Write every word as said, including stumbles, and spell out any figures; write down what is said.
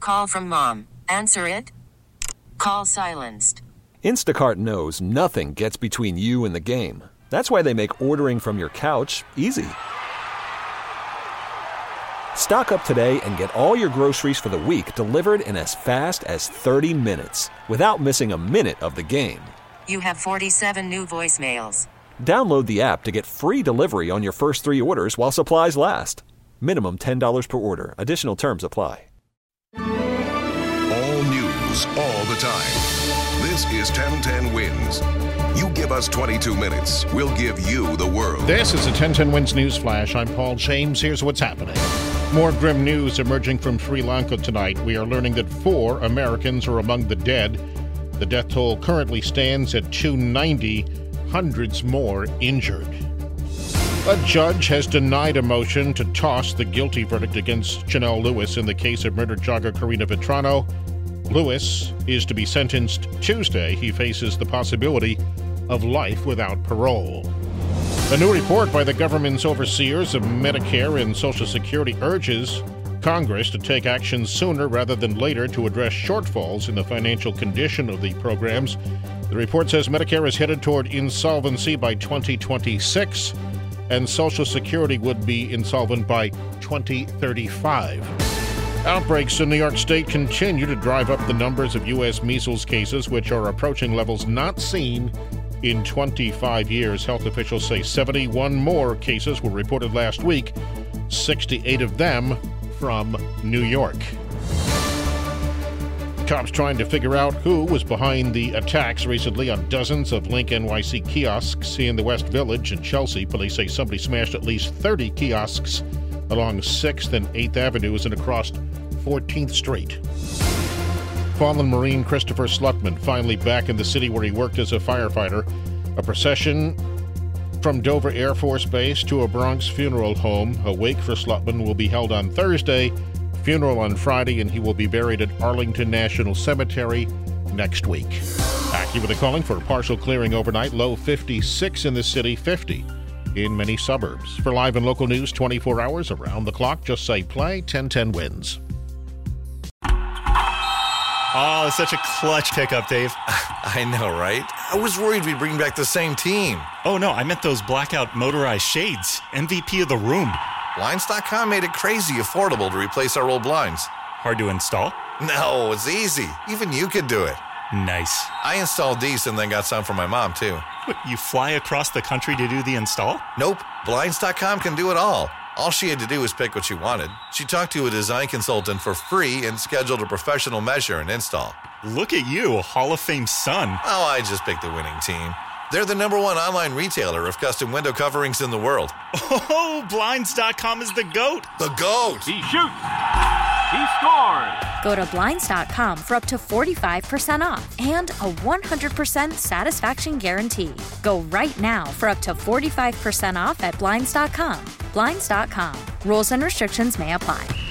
call from mom. Answer it. Call silenced. Instacart knows nothing gets between you and the game. That's why they make ordering from your couch easy. Stock up today and get all your groceries for the week delivered in as fast as thirty minutes without missing a minute of the game. You have forty-seven new voicemails. Download the app to get free delivery on your first three orders while supplies last. Minimum ten dollars per order. Additional terms apply. All news, all the time. This is ten ten Wins. You give us twenty-two minutes, we'll give you the world. This is a ten ten Wins News Flash. I'm Paul James. Here's what's happening. More grim news emerging from Sri Lanka tonight. We are learning that four Americans are among the dead. The death toll currently stands at two hundred ninety, hundreds more injured. A judge has denied a motion to toss the guilty verdict against Janelle Lewis in the case of murdered jogger Karina Vetrano. Lewis is to be sentenced Tuesday. He faces the possibility of life without parole. A new report by the government's overseers of Medicare and Social Security urges Congress to take action sooner rather than later to address shortfalls in the financial condition of the programs. The report says Medicare is headed toward insolvency by twenty twenty-six, and Social Security would be insolvent by twenty thirty-five. Outbreaks in New York State continue to drive up the numbers of U S measles cases, which are approaching levels not seen in twenty-five years. Health officials say seventy-one more cases were reported last week, sixty-eight of them from New York. Cops trying to figure out who was behind the attacks recently on dozens of Link N Y C kiosks in the West Village in Chelsea. Police say somebody smashed at least thirty kiosks along sixth and eighth Avenues and across fourteenth Street. Fallen Marine Christopher Slutman finally back in the city where he worked as a firefighter. A procession from Dover Air Force Base to a Bronx funeral home. A wake for Slutman will be held on Thursday, funeral on Friday, and he will be buried at Arlington National Cemetery next week. AccuWeather calling for a partial clearing overnight. Low fifty-six in the city, fifty in many suburbs. For live and local news twenty-four hours around the clock, just say play ten ten Wins. Oh, such a clutch pickup, Dave. I know, right? I was worried we'd bring back the same team. Oh, no, I meant those blackout motorized shades. M V P of the room. Blinds dot com made it crazy affordable to replace our old blinds. Hard to install? No, it's easy. Even you could do it. Nice. I installed these and then got some for my mom, too. What, you fly across the country to do the install? Nope. Blinds dot com can do it all. All she had to do was pick what she wanted. She talked to a design consultant for free and scheduled a professional measure and install. Look at you, a Hall of Fame son. Oh, I just picked the winning team. They're the number one online retailer of custom window coverings in the world. Oh, Blinds dot com is the GOAT. The GOAT! He shoots! He scores! Go to Blinds dot com for up to forty-five percent off and a one hundred percent satisfaction guarantee. Go right now for up to forty-five percent off at Blinds dot com. Blinds dot com. Rules and restrictions may apply.